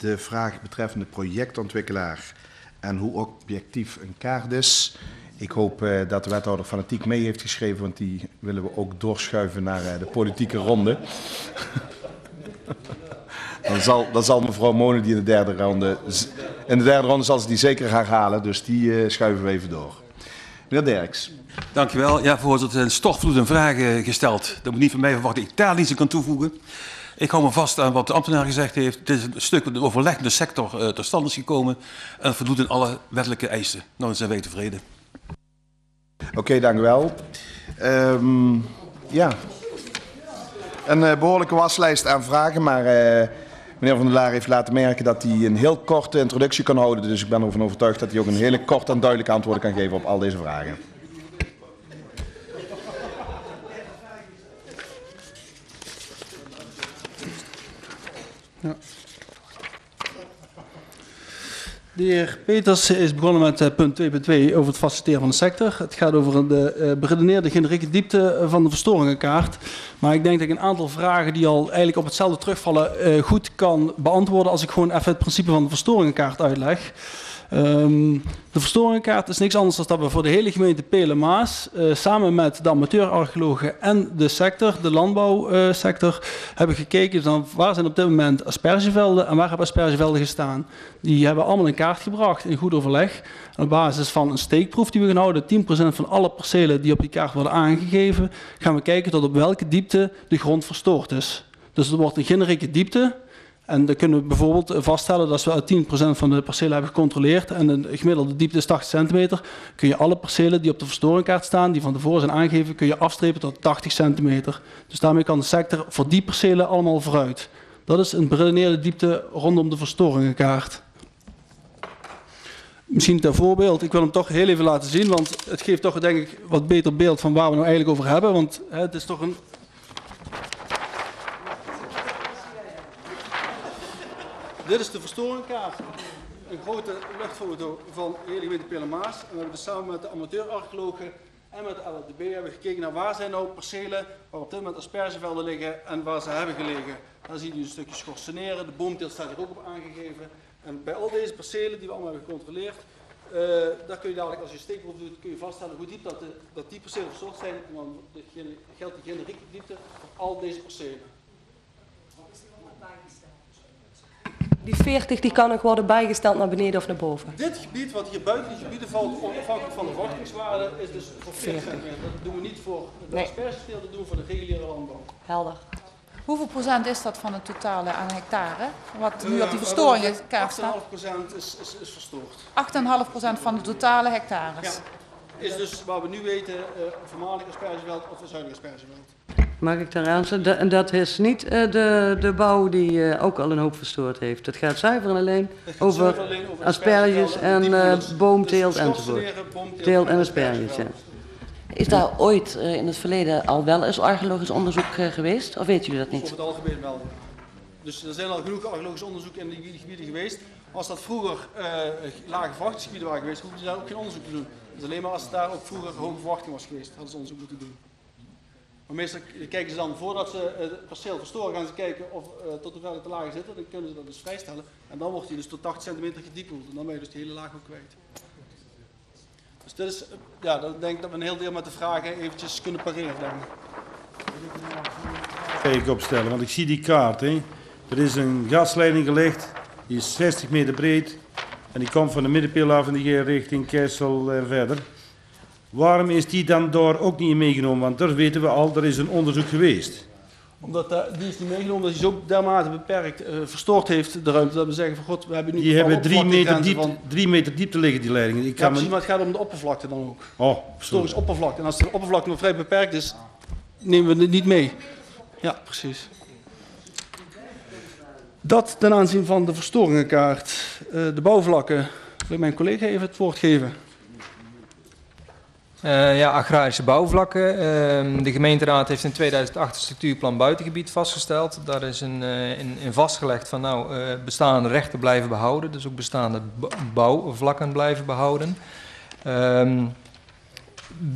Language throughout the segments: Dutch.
de vraag betreffende projectontwikkelaar en hoe objectief een kaart is. Ik hoop dat de wethouder fanatiek mee heeft geschreven, want die willen we ook doorschuiven naar de politieke ronde. Dan zal mevrouw Monen die in de derde ronde zal ze die zeker gaan halen, dus die schuiven we even door. Meneer Derks. Dankjewel. Ja, voorzitter, er zijn stortvloed en vragen gesteld. Dat moet niet van mij verwachten ik daar niets aan kan toevoegen. Ik hou me vast aan wat de ambtenaar gezegd heeft. Het is een stuk wat de overleggende sector tot stand is gekomen. En dat voldoet aan alle wettelijke eisen. Nou, dan zijn wij tevreden. Oké, dank u wel. Ja. Een behoorlijke waslijst aan vragen, maar meneer Van der Laar heeft laten merken dat hij een heel korte introductie kan houden. Dus ik ben ervan overtuigd dat hij ook een hele korte en duidelijke antwoorden kan geven op al deze vragen. Ja. De heer Peters is begonnen met punt 2.2 over het faciliteren van de sector. Het gaat over de beredeneerde generieke diepte van de verstoringenkaart. Maar ik denk dat ik een aantal vragen die al eigenlijk op hetzelfde terugvallen goed kan beantwoorden als ik gewoon even het principe van de verstoringenkaart uitleg. De verstoringenkaart is niks anders dan dat we voor de hele gemeente Pelen-Maas samen met de amateurarcheologen en de sector, de landbouwsector, hebben gekeken dan waar zijn op dit moment aspergevelden en waar hebben aspergevelden gestaan. Die hebben allemaal in kaart gebracht in goed overleg. En op basis van een steekproef die we gaan houden, 10% van alle percelen die op die kaart worden aangegeven, gaan we kijken tot op welke diepte de grond verstoord is. Dus er wordt een generieke diepte. En dan kunnen we bijvoorbeeld vaststellen dat als we uit 10% van de percelen hebben gecontroleerd en de gemiddelde diepte is 80 centimeter, kun je alle percelen die op de verstoringkaart staan, die van tevoren zijn aangegeven, kun je afstrepen tot 80 centimeter. Dus daarmee kan de sector voor die percelen allemaal vooruit. Dat is een beredeneerde diepte rondom de verstoringenkaart. Misschien ter voorbeeld, ik wil hem toch heel even laten zien, want het geeft toch denk ik wat beter beeld van waar we nou eigenlijk over hebben, want het is toch een... Dit is de verstoringkaart, een grote luchtfoto van de hele gemeente Pelen-Maas. En we hebben dus samen met de amateurarcheologen en met de LFDB hebben gekeken naar waar zijn nou percelen waar op dit moment aspergevelden liggen en waar ze hebben gelegen. Dan zie je een stukje schorseneren, de boomteelt staat hier ook op aangegeven. En bij al deze percelen die we allemaal hebben gecontroleerd, daar kun je dadelijk als je een steekproef doet, kun je vaststellen hoe diep dat die percelen verstoord zijn. En dan geldt die generieke diepte voor al deze percelen. Die 40 die kan nog worden bijgesteld naar beneden of naar boven. Dit gebied, wat hier buiten die gebieden valt, afhankelijk van de vochtingswaarde, is dus voor 40 centimeter. Dat doen we niet voor de aspergeteel, dat doen we voor de reguliere landbouw. Helder. Hoeveel procent is dat van het totale aan hectare? Wat nu op die verstoringenkaart staat? 8,5% is verstoord. 8,5% van de totale hectares? Ja. Is dus waar we nu weten voormalig aspergeveld of een zuidelijk aspergeveld. Mag ik daar aansluiten? Dat is niet de bouw die ook al een hoop verstoord heeft. Het gaat zuiver en alleen over asperges en boomteelt enzovoort. Teelt en asperges, ja. Is daar ooit in het verleden al wel eens archeologisch onderzoek geweest? Of weten jullie dat niet? Over het algemeen wel. Dus er zijn al genoeg archeologisch onderzoek in die gebieden geweest. Als dat vroeger lage verwachtingsgebieden waren geweest, hoefden ze daar ook geen onderzoek te doen. Dus alleen maar als het daar ook vroeger hoge verwachting was geweest, hadden ze onderzoek moeten doen. Maar meestal kijken ze dan, voordat ze het perceel verstoren, gaan ze kijken of tot hoeveel het te laag zit. Dan kunnen ze dat dus vrijstellen. En dan wordt hij dus tot 80 centimeter gediepeld. En dan ben je dus de hele laag ook kwijt. Dus dit is, ja, dan denk ik dat we een heel deel met de vragen eventjes kunnen pareren. Even opstellen, want ik zie die kaart. Hè. Er is een gasleiding gelegd, die is 60 meter breed. En die komt van de middenpil af en die gaat richting Kessel en verder. Waarom is die dan daar ook niet in meegenomen? Want daar weten we al, er is een onderzoek geweest. Omdat die is niet meegenomen, omdat hij zo dermate beperkt verstoord heeft de ruimte. Dat we zeggen van god, we hebben nu... Die hebben 3 meter diepte liggen, die leidingen. Ja, precies, maar het gaat om de oppervlakte dan ook. Oh, historisch oppervlakte. En als de oppervlakte nog vrij beperkt is, nemen we het niet mee. Ja, precies. Dat ten aanzien van de verstoringenkaart. De bouwvlakken. Wil mijn collega even het woord geven? Ja, agrarische bouwvlakken. De gemeenteraad heeft in 2008 een structuurplan buitengebied vastgesteld. Daar is in vastgelegd van bestaande rechten blijven behouden. Dus ook bestaande bouwvlakken blijven behouden.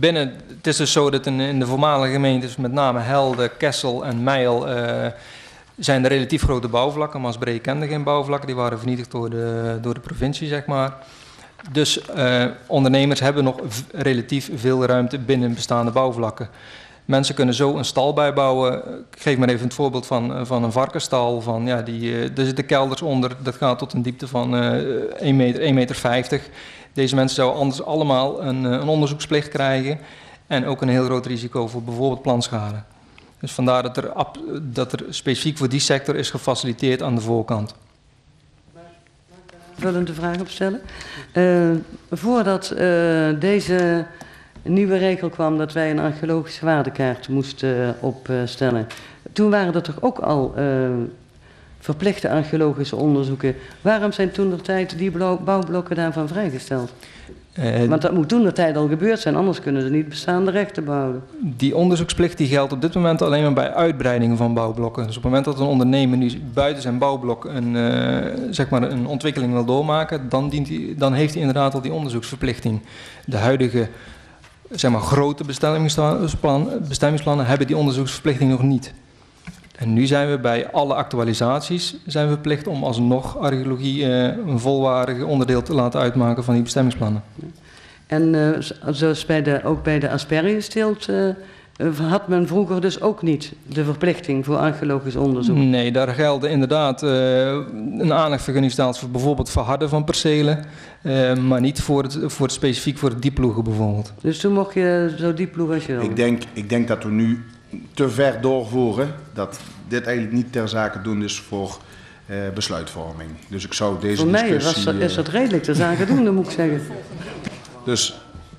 Het is dus zo dat in de voormalige gemeentes, met name Helde, Kessel en Meijel, zijn er relatief grote bouwvlakken. Maasbree kende geen bouwvlakken, die waren vernietigd door de provincie, zeg maar. Dus ondernemers hebben nog relatief veel ruimte binnen bestaande bouwvlakken. Mensen kunnen zo een stal bijbouwen. Ik geef maar even het voorbeeld van een varkensstal. Er zitten kelders onder, dat gaat tot een diepte van 1 meter 50. Deze mensen zouden anders allemaal een onderzoeksplicht krijgen. En ook een heel groot risico voor bijvoorbeeld plantschade. Dus vandaar dat er specifiek voor die sector is gefaciliteerd aan de voorkant. Vullende vraag opstellen. Voordat deze nieuwe regel kwam dat wij een archeologische waardekaart moesten opstellen, toen waren er toch ook al verplichte archeologische onderzoeken. Waarom zijn toentertijd die bouwblokken daarvan vrijgesteld? Want dat moet toentertijd al gebeurd zijn, anders kunnen ze niet bestaande rechten behouden. Die onderzoeksplicht die geldt op dit moment alleen maar bij uitbreidingen van bouwblokken. Dus op het moment dat een ondernemer nu buiten zijn bouwblok een ontwikkeling wil doormaken, dan heeft hij inderdaad al die onderzoeksverplichting. De huidige grote bestemmingsplannen hebben die onderzoeksverplichting nog niet. En nu zijn we bij alle actualisaties verplicht om alsnog archeologie een volwaardig onderdeel te laten uitmaken van die bestemmingsplannen. En zoals ook bij de aspergesteelt had men vroeger dus ook niet de verplichting voor archeologisch onderzoek? Nee, daar gelden inderdaad een aanlegvergunningsstelsel voor bijvoorbeeld verharden van percelen, maar niet specifiek voor het dieploegen bijvoorbeeld. Dus toen mocht je zo dieploegen als je wilde? Ik denk dat we nu te ver doorvoeren, dat dit eigenlijk niet ter zake doen is voor besluitvorming. Dus ik zou deze discussie... Voor mij is dat redelijk ter zake doen, dan moet ik zeggen. Dus...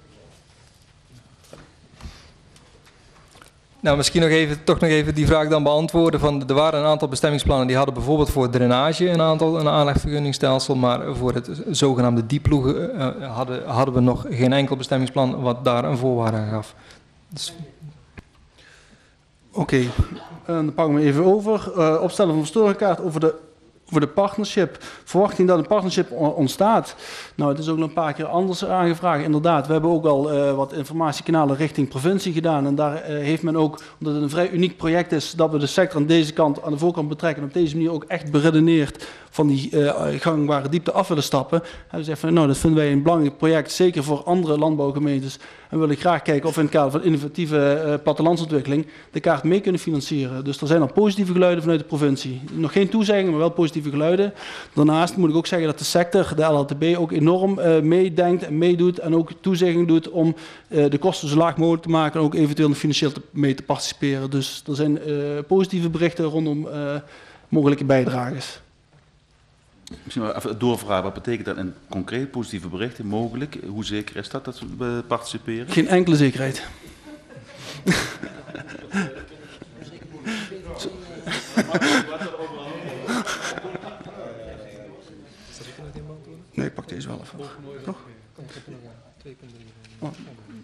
Nou, misschien toch nog even die vraag dan beantwoorden. Er waren een aantal bestemmingsplannen die hadden bijvoorbeeld voor drainage een aanlegvergunningsstelsel, maar voor het zogenaamde dieploegen hadden we nog geen enkel bestemmingsplan wat daar een voorwaarde aan gaf. Dus... Oké, dan pakken we even over. Opstellen van een verstoringkaart over de partnership. Verwachting dat een partnership ontstaat. Nou, het is ook nog een paar keer anders aangevraagd. Inderdaad, we hebben ook al wat informatiekanalen richting provincie gedaan. En daar heeft men ook, omdat het een vrij uniek project is, dat we de sector aan deze kant, aan de voorkant betrekken. En op deze manier ook echt beredeneerd van die gangbare diepte af willen stappen. En we zeggen van, nou, dat vinden wij een belangrijk project, zeker voor andere landbouwgemeentes. En wil ik graag kijken of we in het kader van innovatieve plattelandsontwikkeling de kaart mee kunnen financieren. Dus er zijn al positieve geluiden vanuit de provincie. Nog geen toezeggingen, maar wel positieve geluiden. Daarnaast moet ik ook zeggen dat de sector, de LHTB, ook enorm meedenkt en meedoet en ook toezegging doet om de kosten zo laag mogelijk te maken en ook eventueel financieel mee te participeren. Dus er zijn positieve berichten rondom mogelijke bijdrages. Misschien wel even doorvragen, wat betekent dat in concreet positieve berichten mogelijk? Hoe zeker is dat we participeren? Geen enkele zekerheid. Nee, ik pak deze wel even. Toch? Oh.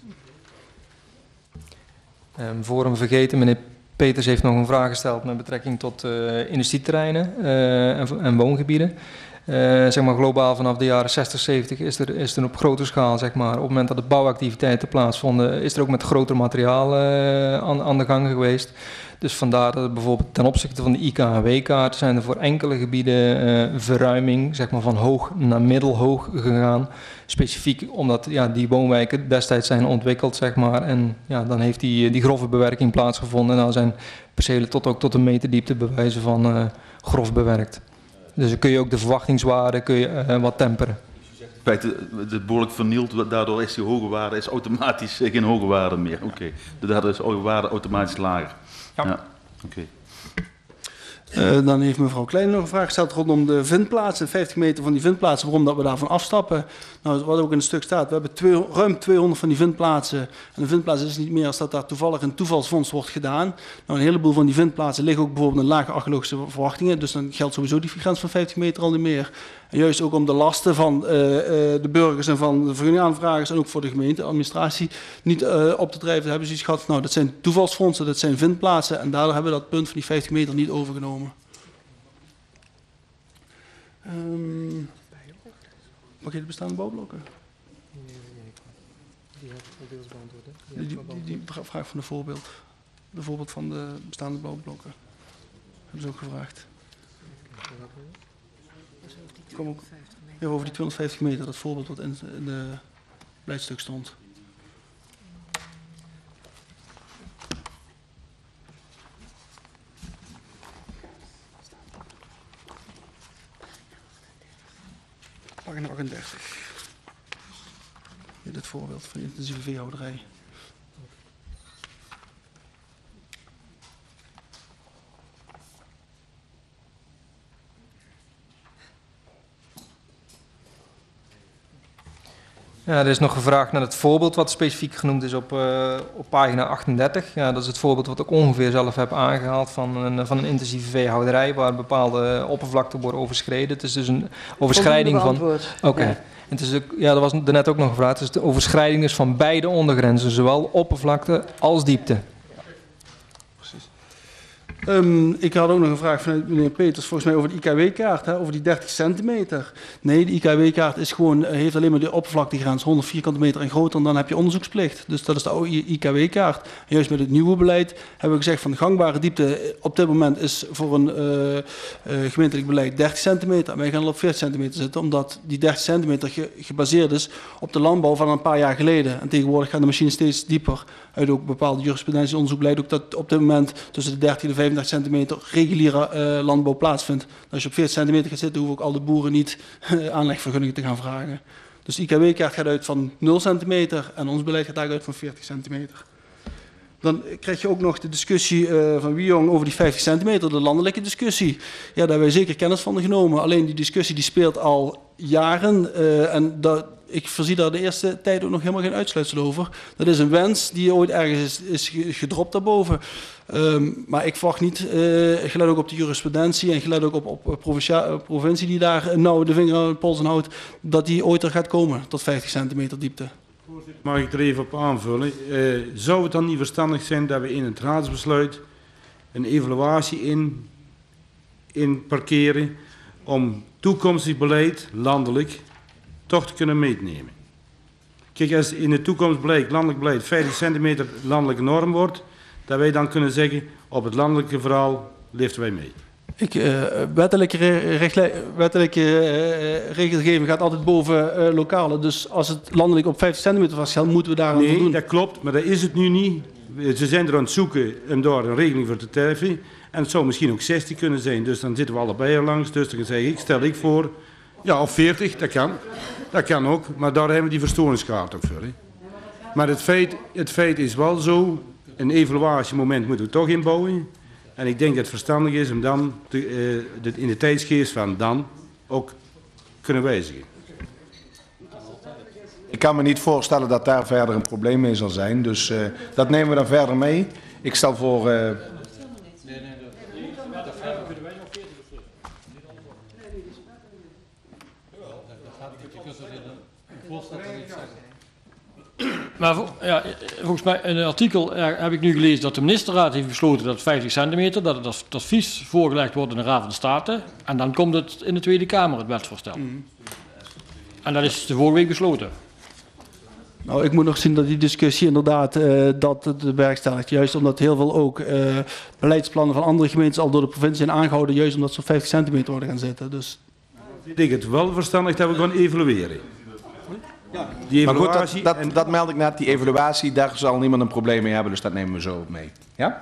Voor hem vergeten, meneer Peters heeft nog een vraag gesteld met betrekking tot industrieterreinen en woongebieden. Globaal vanaf de jaren 60, 70 is er op grote schaal, op het moment dat de bouwactiviteiten plaatsvonden, is er ook met groter materiaal aan de gang geweest. Dus vandaar dat bijvoorbeeld ten opzichte van de IKHW-kaart zijn er voor enkele gebieden verruiming van hoog naar middelhoog gegaan. Specifiek omdat die woonwijken destijds zijn ontwikkeld, en dan heeft die grove bewerking plaatsgevonden. En dan zijn percelen tot een meter diepte bij wijze van grof bewerkt. Dus dan kun je ook de verwachtingswaarde wat temperen. In feite, het behoorlijk vernield, daardoor is die hoge waarde automatisch geen hoge waarde meer. Oké. Daardoor is de waarde automatisch lager. Ja. Oké. Dan heeft mevrouw Klein nog een vraag gesteld rondom de vindplaatsen, 50 meter van die vindplaatsen, waarom dat we daarvan afstappen. Nou, wat ook in het stuk staat, we hebben ruim 200 van die vindplaatsen. En een vindplaats is niet meer als dat daar toevallig een toevalsfonds wordt gedaan. Nou, een heleboel van die vindplaatsen liggen ook bijvoorbeeld in lage archeologische verwachtingen, dus dan geldt sowieso die grens van 50 meter al niet meer. En juist ook om de lasten van de burgers en van de vergunningaanvragers en ook voor de gemeenteadministratie niet op te drijven, hebben ze iets gehad. Nou, dat zijn toevalsfondsen, dat zijn vindplaatsen en daardoor hebben we dat punt van die 50 meter niet overgenomen. Mag je de bestaande bouwblokken? Die vraag van de voorbeeld van de bestaande bouwblokken. hebben ze ook gevraagd. Kom ook weer over die 250 meter, dat voorbeeld wat in de beleidstuk stond. Pagina 38. Dit voorbeeld van de intensieve veehouderij. Ja, er is nog gevraagd naar het voorbeeld wat specifiek genoemd is op pagina 38. Ja, dat is het voorbeeld wat ik ongeveer zelf heb aangehaald van een intensieve veehouderij waar bepaalde oppervlakten worden overschreden. Het is dus een overschrijding van... Oké. Ja. Het is ook, ja, dat was net ook nog gevraagd. Dus de overschrijding is van beide ondergrenzen, zowel oppervlakte als diepte. Ik had ook nog een vraag van meneer Peters, volgens mij over de IKW-kaart, over die 30 centimeter. Nee, de IKW-kaart is gewoon, heeft alleen maar de oppervlaktegrens 100 vierkante meter en groter en dan heb je onderzoeksplicht. Dus dat is de oude IKW-kaart. En juist met het nieuwe beleid hebben we gezegd van de gangbare diepte op dit moment is voor een gemeentelijk beleid 30 centimeter. En wij gaan er op 40 centimeter zitten, omdat die 30 centimeter gebaseerd is op de landbouw van een paar jaar geleden. En tegenwoordig gaan de machines steeds dieper. Uit ook bepaalde jurisprudentieonderzoek blijkt ook dat op dit moment tussen de 30 en de 35 centimeter reguliere landbouw plaatsvindt. Als je op 40 centimeter gaat zitten, hoeven ook al de boeren niet aanlegvergunningen te gaan vragen. Dus de IKW-kaart gaat uit van 0 centimeter en ons beleid gaat eigenlijk uit van 40 centimeter. Dan krijg je ook nog de discussie van Wiejong over die 50 centimeter, de landelijke discussie. Ja, daar hebben wij zeker kennis van genomen. Alleen die discussie die speelt al jaren en ik voorzie daar de eerste tijd ook nog helemaal geen uitsluitsel over. Dat is een wens die ooit ergens is gedropt daarboven. Maar ik verwacht niet, gelet ook op de jurisprudentie en gelet ook op provincie die daar nou de vinger aan de pols houdt, dat die ooit er gaat komen tot 50 centimeter diepte. Mag ik er even op aanvullen? Zou het dan niet verstandig zijn dat we in het raadsbesluit een evaluatie in parkeren om toekomstig beleid landelijk toch te kunnen meenemen? Kijk, als in de toekomst blijkt, landelijk beleid 50 centimeter landelijke norm wordt, dat wij dan kunnen zeggen, op het landelijke verhaal liften wij mee. Wettelijke regelgeving gaat altijd boven lokale. Dus als het landelijk op 50 centimeter vaststelt, moeten we daar aan voldoen. Nee, dat klopt, maar dat is het nu niet. Ze zijn er aan het zoeken om daar een regeling voor te treffen. En het zou misschien ook 60 kunnen zijn. Dus dan zitten we allebei er langs. Dus dan zeg ik, stel ik voor, ja, of 40, dat kan. Dat kan ook, maar daar hebben we die verstoringskaart ook voor. Hè. Maar het feit is wel zo, een evaluatiemoment moeten we toch inbouwen. En ik denk dat het verstandig is om dan in de tijdsgeest van dan ook kunnen wijzigen. Ik kan me niet voorstellen dat daar verder een probleem mee zal zijn. Dus dat nemen we dan verder mee. Ik stel voor... Maar ja, volgens mij in een artikel heb ik nu gelezen dat de ministerraad heeft besloten dat 50 centimeter, dat het advies voorgelegd wordt in de Raad van State. En dan komt het in de Tweede Kamer, het wetsvoorstel. En dat is de vorige week besloten. Nou, ik moet nog zien dat die discussie inderdaad dat het bewerkstelligt. Juist omdat heel veel ook beleidsplannen van andere gemeentes al door de provincie zijn aangehouden, juist omdat ze op 50 centimeter worden gaan zitten. Dus... Ik denk het wel verstandig dat we gaan evalueren. Ja. Die evaluatie... Maar goed, dat meld ik net, die evaluatie, daar zal niemand een probleem mee hebben, dus dat nemen we zo mee. Ja?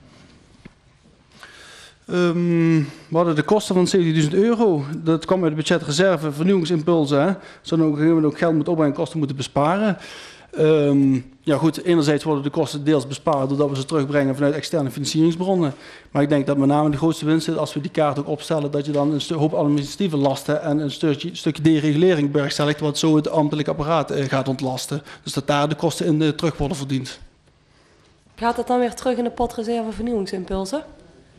We hadden de kosten van €70.000. Dat kwam uit de budgetreserve vernieuwingsimpulsen. Hè. Zodat we op een gegeven moment ook geld moeten opbrengen en kosten moeten besparen. Ja goed, enerzijds worden de kosten deels bespaard doordat we ze terugbrengen vanuit externe financieringsbronnen. Maar ik denk dat met name de grootste winst zit als we die kaart ook opstellen, dat je dan een hoop administratieve lasten en een stukje deregulering bewerkstelligt, wat zo het ambtelijk apparaat gaat ontlasten. Dus dat daar de kosten in terug worden verdiend. Gaat dat dan weer terug in de potreserve vernieuwingsimpulsen?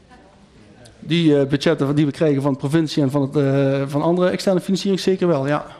Die budgetten die we krijgen van de provincie en van andere externe financiering zeker wel, ja.